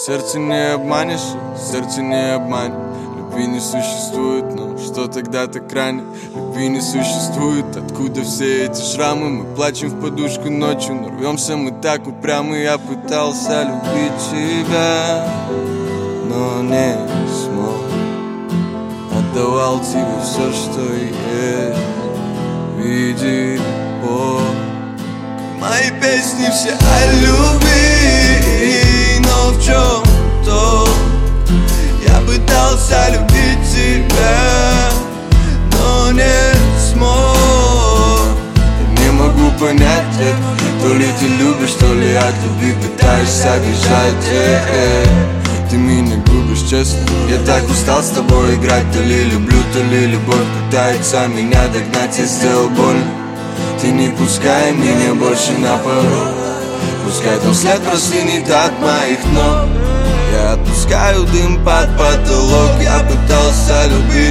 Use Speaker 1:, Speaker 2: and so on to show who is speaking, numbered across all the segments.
Speaker 1: Сердце не обманешь, сердце не обманет. Любви не существует, но что тогда так ранит? Любви не существует, откуда все эти шрамы? Мы плачем в подушку ночью, но рвемся мы так упрямо. Я пытался любить тебя, но не смог. Отдавал тебе все, что есть, видит Бог. Мои песни все о любви, но в чем-то я пытался любить тебя, но не смог. Я не могу понять это, то ли ты любишь, то ли от любви пытаешься бежать. Ты меня губишь, честно. Я так устал с тобой играть. То ли люблю, то ли любовь пытается меня догнать. Я сделал больно, ты не пускай меня больше на порог. Пускай там след простынет от моих ног. Я отпускаю дым под потолок. Я пытался любить,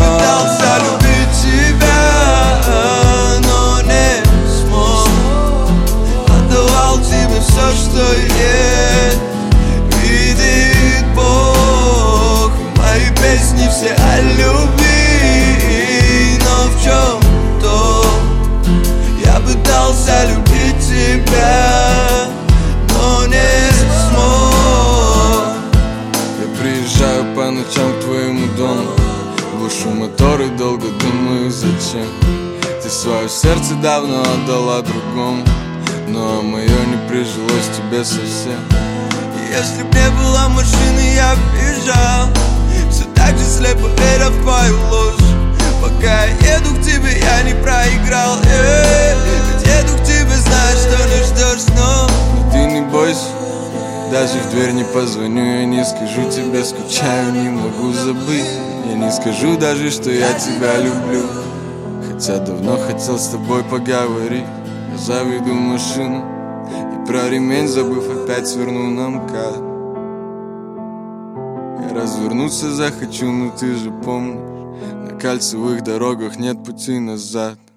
Speaker 1: тебя, но не смог. Отдавал тебе все, что есть, видит Бог. Мои песни все о любви, но в чем-то я пытался любить тебя, но не смог. Я приезжаю по ночам к твоему дому, глушу мотор и долго думаю, зачем. Ты свое сердце давно отдала другому, но мое не прижилось тебе совсем. И если б не было машины, я б бежал, все так же слепо веря в твою ложь. Пока я еду к тебе, я не проиграл. Ведь еду к тебе, знаешь, что не ждешь, но ты не бойся, даже в дверь не позвоню. Я не скажу тебе, скучаю, не могу забыть. Я не скажу даже, что я тебя люблю, хотя давно хотел с тобой поговорить. Я заведу машину и про ремень забыв опять сверну на МКАД. Я развернуться захочу, но ты же помнишь, на кольцевых дорогах нет пути назад.